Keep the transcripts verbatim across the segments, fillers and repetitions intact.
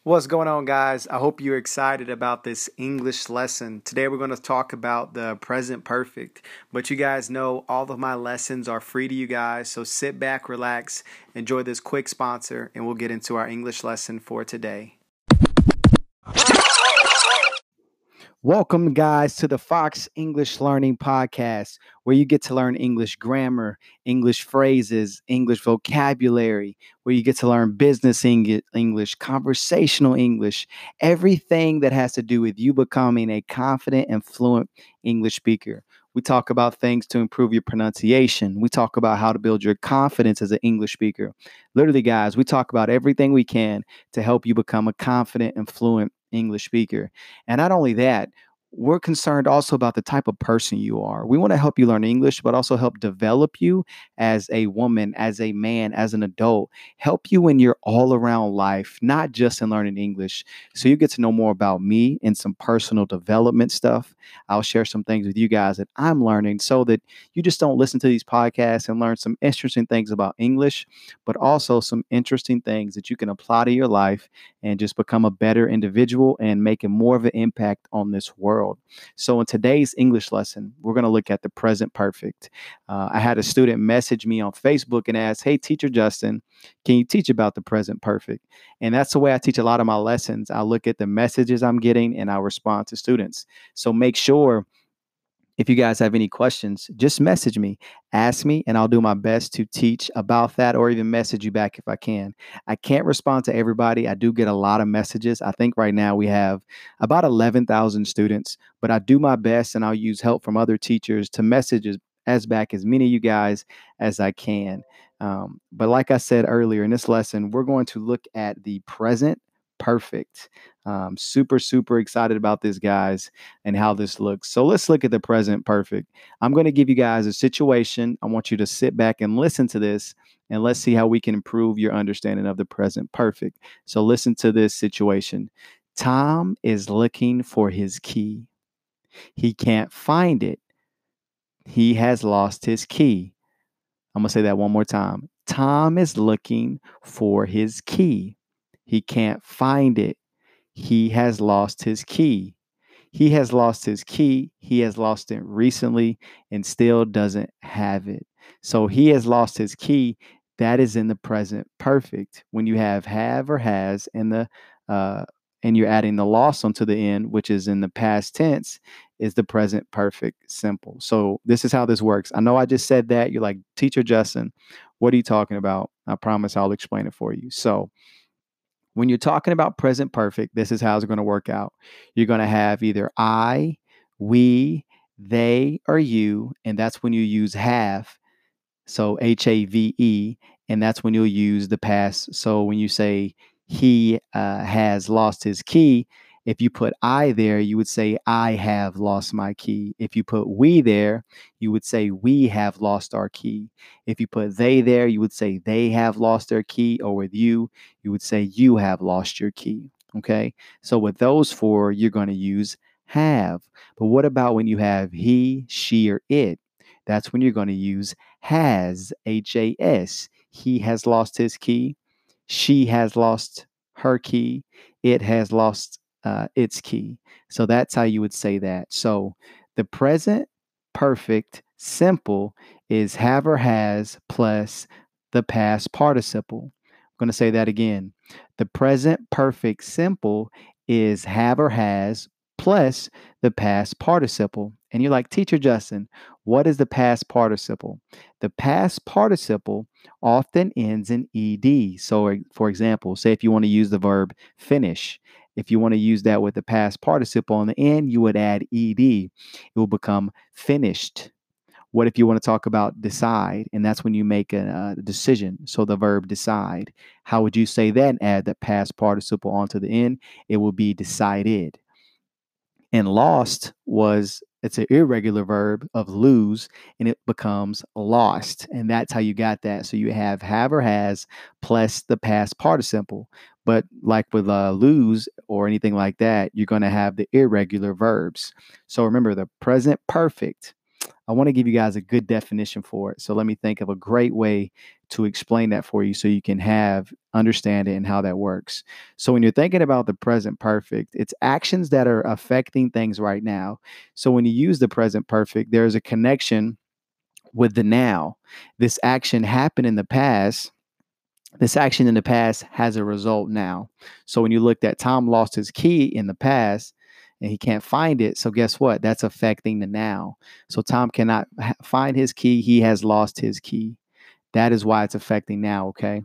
What's going on, guys? I hope you're excited about this English lesson. Today, we're going to talk about the present perfect. But you guys know all of my lessons are free to you guys. So sit back, relax, enjoy this quick sponsor, and we'll get into our English lesson for today. Welcome, guys, to the Fox English Learning Podcast, where you get to learn English grammar, English phrases, English vocabulary, where you get to learn business English, conversational English, everything that has to do with you becoming a confident and fluent English speaker. We talk about things to improve your pronunciation. We talk about how to build your confidence as an English speaker. Literally, guys, we talk about everything we can to help you become a confident and fluent English speaker. And not only that, we're concerned also about the type of person you are. We want to help you learn English, but also help develop you as a woman, as a man, as an adult, help you in your all around life, not just in learning English. So you get to know more about me and some personal development stuff. I'll share some things with you guys that I'm learning so that you just don't listen to these podcasts and learn some interesting things about English, but also some interesting things that you can apply to your life and just become a better individual and making more of an impact on this world. So in today's English lesson, we're going to look at the present perfect. Uh, I had a student message me on Facebook and ask, "Hey, teacher Justin, can you teach about the present perfect?" And that's the way I teach a lot of my lessons. I look at the messages I'm getting and I respond to students. So make sure, if you guys have any questions, just message me, ask me, and I'll do my best to teach about that or even message you back if I can. I can't respond to everybody. I do get a lot of messages. I think right now we have about eleven thousand students, but I do my best and I'll use help from other teachers to message as back as many of you guys as I can. Um, but like I said earlier in this lesson, we're going to look at the present perfect. Um, super, super excited about this, guys, and how this looks. So let's look at the present perfect. I'm going to give you guys a situation. I want you to sit back and listen to this, and let's see how we can improve your understanding of the present perfect. So listen to this situation. Tom is looking for his key. He can't find it. He has lost his key. I'm going to say that one more time. Tom is looking for his key. He can't find it. He has lost his key. He has lost his key. He has lost it recently and still doesn't have it. So he has lost his key. That is in the present perfect. When you have have or has in the uh, and you're adding the loss onto the end, which is in the past tense, is the present perfect simple. So this is how this works. I know I just said that. You're like, "Teacher Justin, what are you talking about?" I promise I'll explain it for you. So when you're talking about present perfect, this is how it's going to work out. You're going to have either I, we, they, or you, and that's when you use have. So H A V E, and that's when you'll use the past. So when you say he uh, has lost his key, if you put I there, you would say I have lost my key. If you put we there, you would say we have lost our key. If you put they there, you would say they have lost their key. Or with you, you would say you have lost your key. Okay. So with those four, you're going to use have. But what about when you have he, she, or it? That's when you're going to use has, H A S. He has lost his key. She has lost her key. It has lost uh, its key. So that's how you would say that. So the present perfect simple is have or has plus the past participle. I'm going to say that again. The present perfect simple is have or has plus the past participle. And you're like, "Teacher Justin, what is the past participle?" The past participle often ends in ed. So, for example, say if you want to use the verb finish, if you want to use that with the past participle on the end, you would add ed. It will become finished. What if you want to talk about decide? And that's when you make a, a decision. So the verb decide. How would you say that and add the past participle onto the end? It will be decided. And lost was, it's an irregular verb of lose, and it becomes lost. And that's how you got that. So you have have or has plus the past participle. But like with uh, lose or anything like that, you're going to have the irregular verbs. So remember, the present perfect I want to give you guys a good definition for it. So let me think of a great way to explain that for you so you can have understand it and how that works. So when you're thinking about the present perfect, it's actions that are affecting things right now. So when you use the present perfect, there's a connection with the now. This action happened in the past. This action in the past has a result now. So when you looked at Tom lost his key in the past and he can't find it. So guess what? That's affecting the now. So Tom cannot ha- find his key. He has lost his key. That is why it's affecting now. Okay.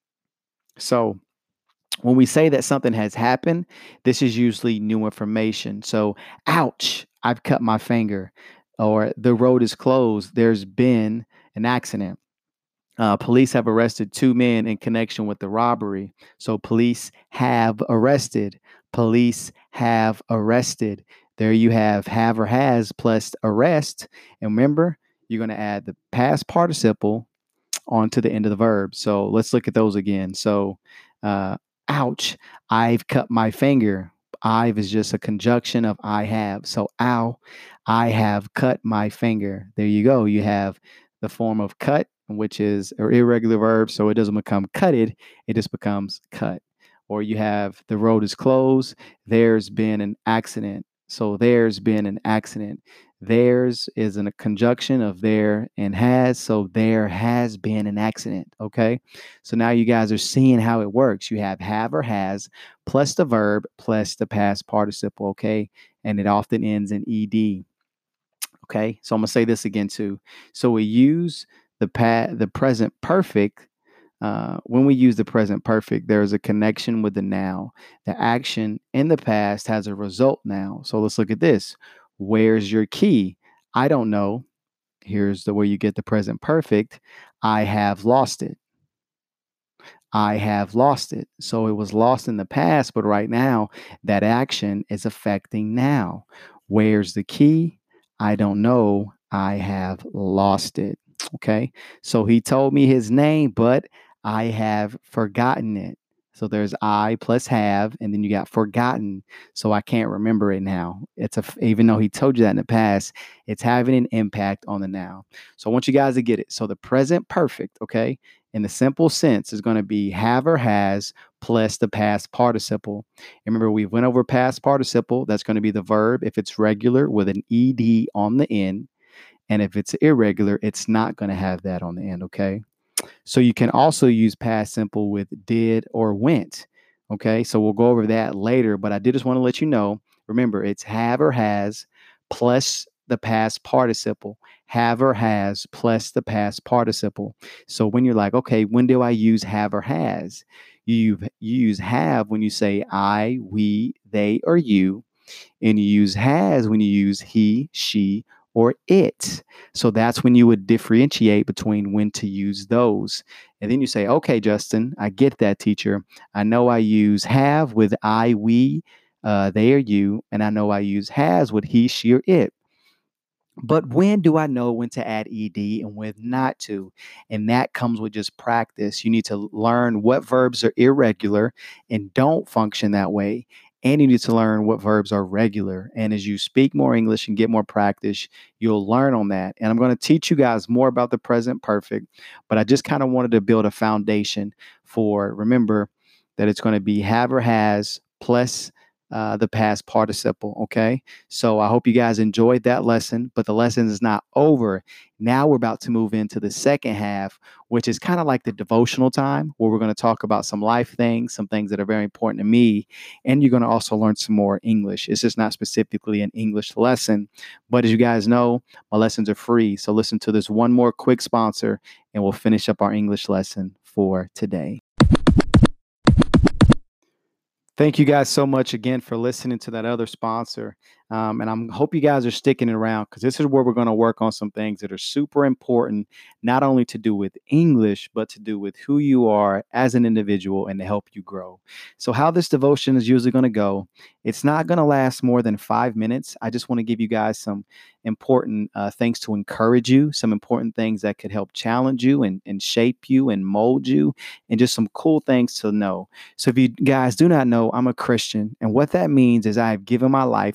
So when we say that something has happened, this is usually new information. So, ouch, I've cut my finger, or the road is closed. There's been an accident. Uh, police have arrested two men in connection with the robbery. So, police have arrested. Police have arrested. There you have have or has plus arrest. And remember, you're going to add the past participle onto the end of the verb. So let's look at those again. So, uh, ouch, I've cut my finger. I've is just a conjunction of I have. So, ow, I have cut my finger. There you go. You have the form of cut, which is an irregular verb. So it doesn't become cutted, it just becomes cut. Or you have the road is closed. There's been an accident. So there's been an accident. Theirs is in a conjunction of there and has. So there has been an accident. Okay. So now you guys are seeing how it works. You have have or has plus the verb plus the past participle. Okay. And it often ends in ed. Okay. So I'm going to say this again too. So we use the pa- the present perfect. Uh, when we use the present perfect, there is a connection with the now. The action in the past has a result now. So let's look at this. Where's your key? I don't know. Here's the where you get the present perfect. I have lost it. I have lost it. So it was lost in the past, but right now that action is affecting now. Where's the key? I don't know. I have lost it. Okay. So he told me his name, but I have forgotten it. So there's I plus have, and then you got forgotten. So I can't remember it now. It's a, even though he told you that in the past, it's having an impact on the now. So I want you guys to get it. So the present perfect, okay, in the simple sense is going to be have or has plus the past participle. And remember, we went over past participle. That's going to be the verb if it's regular with an ed on the end. And if it's irregular, it's not going to have that on the end. Okay. So you can also use past simple with did or went. Okay. So we'll go over that later. But I did just want to let you know, remember, it's have or has plus the past participle. Have or has plus the past participle. So when you're like, okay, when do I use have or has? You, you use have when you say I, we, they, or you. And you use has when you use he, she, or it. So that's when you would differentiate between when to use those. And then you say, okay, Justin, I get that, teacher. I know I use have with I, we, uh, they, or you. And I know I use has with he, she, or it. But when do I know when to add ed and when not to? And that comes with just practice. You need to learn what verbs are irregular and don't function that way. And you need to learn what verbs are regular. And as you speak more English and get more practice, you'll learn on that. And I'm going to teach you guys more about the present perfect. But I just kind of wanted to build a foundation for, remember that it's going to be have or has plus uh, the past participle. Okay. So I hope you guys enjoyed that lesson, but the lesson is not over. Now we're about to move into the second half, which is kind of like the devotional time where we're going to talk about some life things, some things that are very important to me. And you're going to also learn some more English. It's just not specifically an English lesson, but as you guys know, my lessons are free. So listen to this one more quick sponsor and we'll finish up our English lesson for today. Thank you guys so much again for listening to that other sponsor. Um, and I hope you guys are sticking around because this is where we're going to work on some things that are super important, not only to do with English, but to do with who you are as an individual and to help you grow. So how this devotion is usually going to go, it's not going to last more than five minutes. I just want to give you guys some important uh, things to encourage you, some important things that could help challenge you and, and shape you and mold you, and just some cool things to know. So if you guys do not know, I'm a Christian. And what that means is I have given my life to Jesus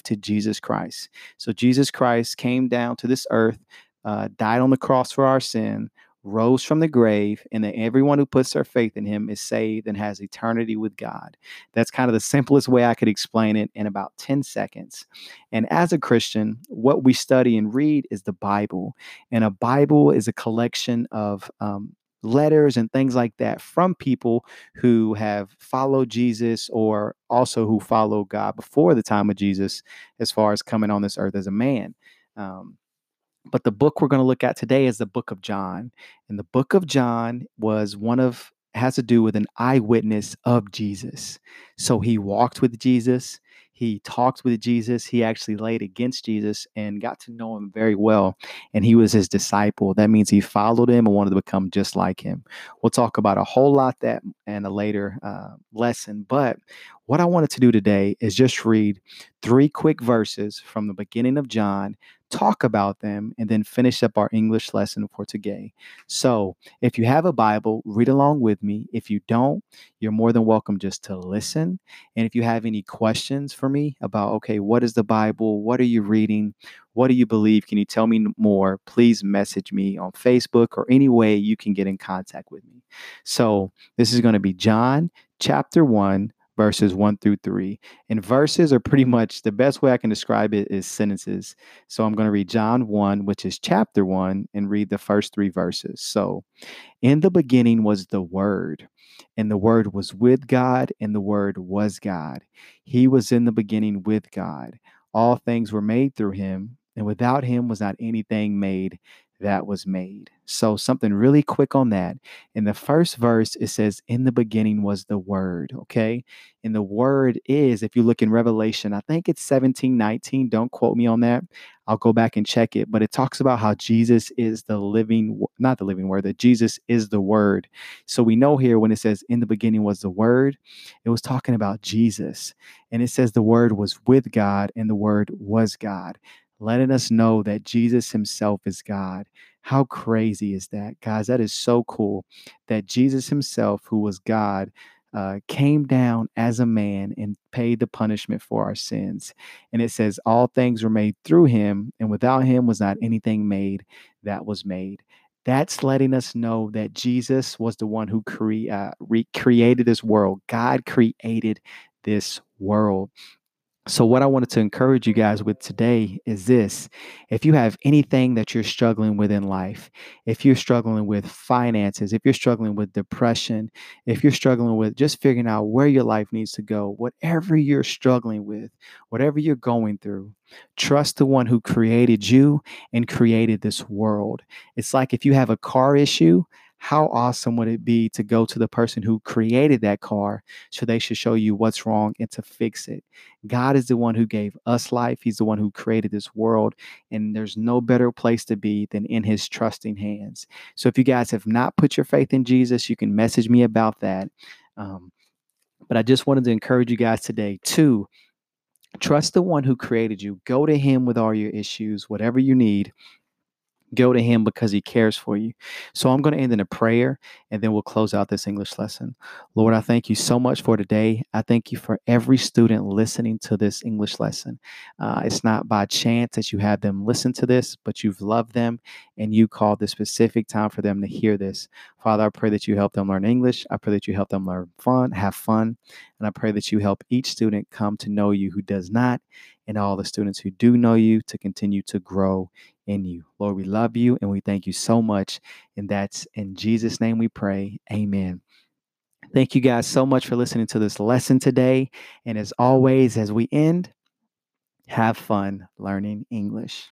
Jesus Christ. So Jesus Christ came down to this earth, uh, died on the cross for our sin, rose from the grave, and that everyone who puts their faith in him is saved and has eternity with God. That's kind of the simplest way I could explain it in about ten seconds. And as a Christian, what we study and read is the Bible. And a Bible is a collection of um, letters and things like that from people who have followed Jesus or also who followed God before the time of Jesus, as far as coming on this earth as a man. Um, but the book we're going to look at today is the book of John. And the book of John was one of, has to do with an eyewitness of Jesus. So he walked with Jesus. He talked with Jesus. He actually laid against Jesus and got to know him very well. And he was his disciple. That means he followed him and wanted to become just like him. We'll talk about a whole lot that in a later uh, lesson. But what I wanted to do today is just read three quick verses from the beginning of John, talk about them, and then finish up our English lesson for today. So if you have a Bible, read along with me. If you don't, you're more than welcome just to listen. And if you have any questions for me about, okay, what is the Bible? What are you reading? What do you believe? Can you tell me more? Please message me on Facebook or any way you can get in contact with me. So this is going to be John chapter one, verses one through three. And verses are pretty much the best way I can describe it is sentences. So I'm going to read John one, which is chapter one, and read the first three verses. So, in the beginning was the Word, and the Word was with God, and the Word was God. He was in the beginning with God. All things were made through him, and without him was not anything made that was made. So, something really quick on that. In the first verse, it says, in the beginning was the Word, okay? And the Word is, if you look in Revelation, I think it's seventeen nineteen. Don't quote me on that. I'll go back and check it. But it talks about how Jesus is the living, not the living Word, that Jesus is the Word. So we know here when it says, in the beginning was the Word, it was talking about Jesus. And it says the Word was with God and the Word was God, letting us know that Jesus himself is God. How crazy is that, guys? That is so cool that Jesus himself, who was God, uh, came down as a man and paid the punishment for our sins. And it says all things were made through him, and without him was not anything made that was made. That's letting us know that Jesus was the one who cre- uh, recreated this world. God created this world. So, what I wanted to encourage you guys with today is this. If you have anything that you're struggling with in life, if you're struggling with finances, if you're struggling with depression, if you're struggling with just figuring out where your life needs to go, whatever you're struggling with, whatever you're going through, trust the one who created you and created this world. It's like if you have a car issue, how awesome would it be to go to the person who created that car so they should show you what's wrong and to fix it? God is the one who gave us life. He's the one who created this world. And there's no better place to be than in his trusting hands. So if you guys have not put your faith in Jesus, you can message me about that. Um, but I just wanted to encourage you guys today to trust the one who created you. Go to him with all your issues, whatever you need. Go to him because he cares for you. So I'm going to end in a prayer and then we'll close out this English lesson. Lord, I thank you so much for today. I thank you for every student listening to this English lesson. Uh, it's not by chance that you have them listen to this, but you've loved them and you called the specific time for them to hear this. Father, I pray that you help them learn English. I pray that you help them learn fun, have fun. And I pray that you help each student come to know you who does not, and all the students who do know you to continue to grow in you. Lord, we love you and we thank you so much. And that's in Jesus' name we pray. Amen. Thank you guys so much for listening to this lesson today. And as always, as we end, have fun learning English.